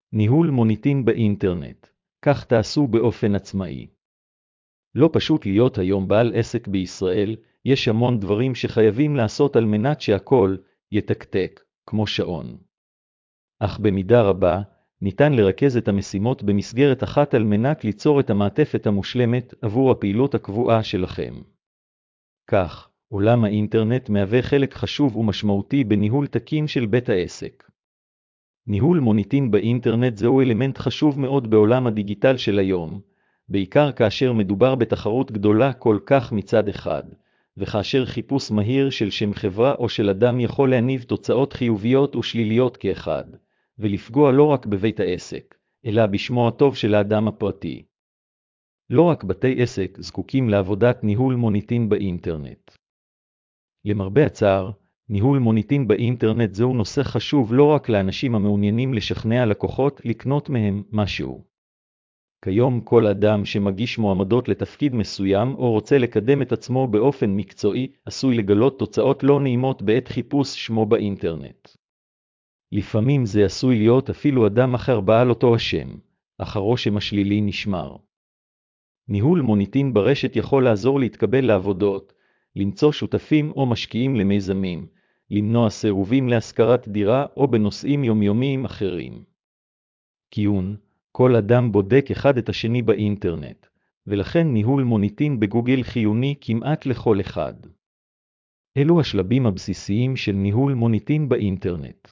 ניהול מוניטין באינטרנט. כך תעשו באופן עצמאי. לא פשוט להיות היום בעל עסק בישראל, יש המון דברים שחייבים לעשות על מנת שהכל יתקתק, כמו שעון. אך במידה רבה, ניתן לרכז את המשימות במסגרת אחת על מנת ליצור את המעטפת המושלמת עבור הפעילות הקבועה שלכם. כך, עולם האינטרנט מהווה חלק חשוב ומשמעותי בניהול תקין של בית העסק. ניהול מוניטין באינטרנט זהו אלמנט חשוב מאוד בעולם הדיגיטל של היום, בעיקר כאשר מדובר בתחרות גדולה כל כך מצד אחד, וכאשר חיפוש מהיר של שם חברה או של אדם יכול להניב תוצאות חיוביות ושליליות כאחד, ולפגוע לא רק בבית העסק, אלא בשמו הטוב של האדם הפרטי. לא רק בתי עסק זקוקים לעבודת ניהול מוניטין באינטרנט. למרבה הצער, ניהול מוניטין באינטרנט זהו נושא חשוב לא רק לאנשים המעוניינים לשכנע לקוחות לקנות מהם משהו. כיום כל אדם שמגיש מועמדות לתפקיד מסוים או רוצה לקדם את עצמו באופן מקצועי, עשוי לגלות תוצאות לא נעימות בעת חיפוש שמו באינטרנט. לפעמים זה עשוי להיות אפילו אדם אחר בעל אותו השם, אך הרושם השלילי נשמר. ניהול מוניטין ברשת יכול לעזור להתקבל לעבודות, למצוא שותפים או משקיעים למיזמים, למנוע סירובים להשכרת דירה או בנושאים יומיומיים אחרים. קיון, כל אדם בודק אחד את השני באינטרנט, ולכן ניהול מוניטין בגוגל חיוני כמעט לכל אחד. אלו השלבים הבסיסיים של ניהול מוניטין באינטרנט.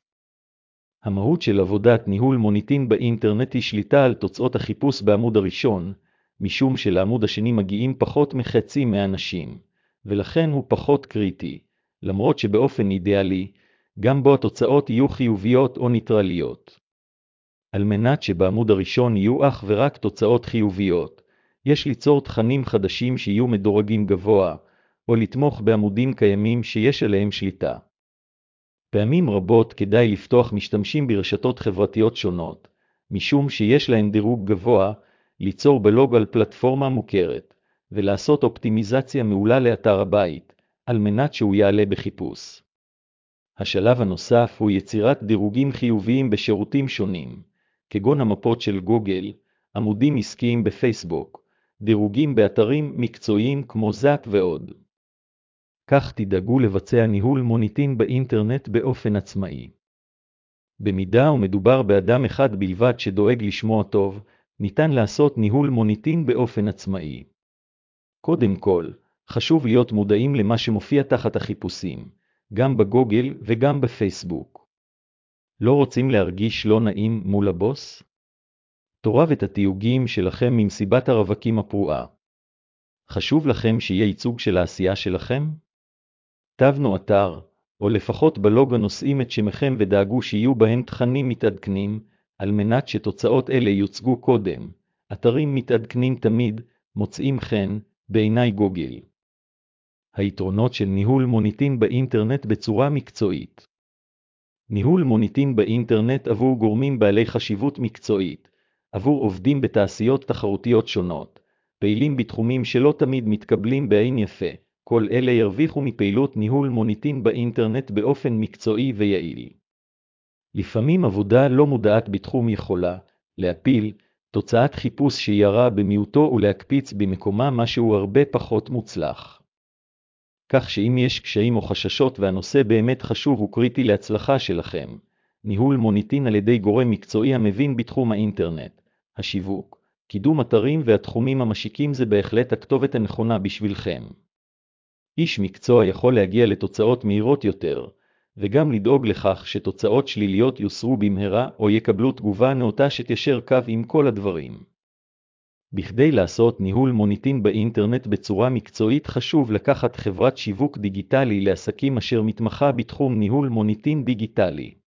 המהות של עבודת ניהול מוניטין באינטרנט היא שליטה על תוצאות החיפוש בעמוד הראשון, משום שלעמוד השני מגיעים פחות מחצי מהאנשים, ולכן הוא פחות קריטי, למרות שבאופן אידיאלי, גם בו התוצאות יהיו חיוביות או ניטרליות. על מנת שבעמוד הראשון יהיו אך ורק תוצאות חיוביות, יש ליצור תכנים חדשים שיהיו מדורגים גבוה, או לתמוך בעמודים קיימים שיש עליהם שליטה. פעמים רבות כדאי לפתוח משתמשים ברשתות חברתיות שונות, משום שיש להם דירוג גבוה, ליצור בלוג על פלטפורמה מוכרת, ולעשות אופטימיזציה מעולה לאתר הבית, על מנת שהוא יעלה בחיפוש. השלב הנוסף הוא יצירת דירוגים חיוביים בשירותים שונים, כגון המפות של גוגל, עמודים עסקיים בפייסבוק, דירוגים באתרים מקצועיים כמו זאפ ועוד. כך תדאגו לבצע ניהול מוניטין באינטרנט באופן עצמאי. במידה ומדובר באדם אחד בלבד שדואג לשמו הטוב, ניתן לעשות ניהול מוניטין באופן עצמאי. קודם כל, חשוב להיות מודעים למה שמופיע תחת החיפושים, גם בגוגל וגם בפייסבוק. לא רוצים להרגיש לא נעים מול הבוס? תורב את התיוגים שלכם ממסיבת הרווקים הפרועה. חשוב לכם שיהיה ייצוג של העשייה שלכם? תבנו אתר, או לפחות בלוג הנושאים את שמכם ודאגו שיהיו בהן תכנים מתעדכנים, על מנת שתוצאות אלה יוצגו קודם. אתרים מתעדכנים תמיד מוצאים חן בעיני גוגל. היתרונות של ניהול מוניטין באינטרנט בצורה מקצועית. ניהול מוניטין באינטרנט עבור גורמים בעלי חשיבות מקצועית, עבור עובדים בתעשיות תחרותיות שונות, פעילים בתחומים שלא תמיד מתקבלים בעין יפה, כל אלה ירוויחו מפעילות ניהול מוניטין באינטרנט באופן מקצועי ויעיל. לפעמים עבודה לא מודעת בתחום יכולה להפיל תוצאת חיפוש שירה במיעוטו ולהקפיץ במקומה משהו הרבה פחות מוצלח. כך שאם יש קשיים או חששות והנושא באמת חשוב וקריטי להצלחה שלכם, ניהול מוניטין על ידי גורם מקצועי המבין בתחום האינטרנט, השיווק, קידום אתרים והתחומים המשיקים זה בהחלט הכתובת הנכונה בשבילכם. איש מקצוע יכול להגיע לתוצאות מהירות יותר, וגם לדאוג לכך שתוצאות שליליות יוסרו במהרה או יקבלו תגובה נאותה שתיישר קו עם כל הדברים. בכדי לעשות ניהול מוניטין באינטרנט בצורה מקצועית חשוב לקחת חברת שיווק דיגיטלי לעסקים אשר מתמחה בתחום ניהול מוניטין דיגיטלי.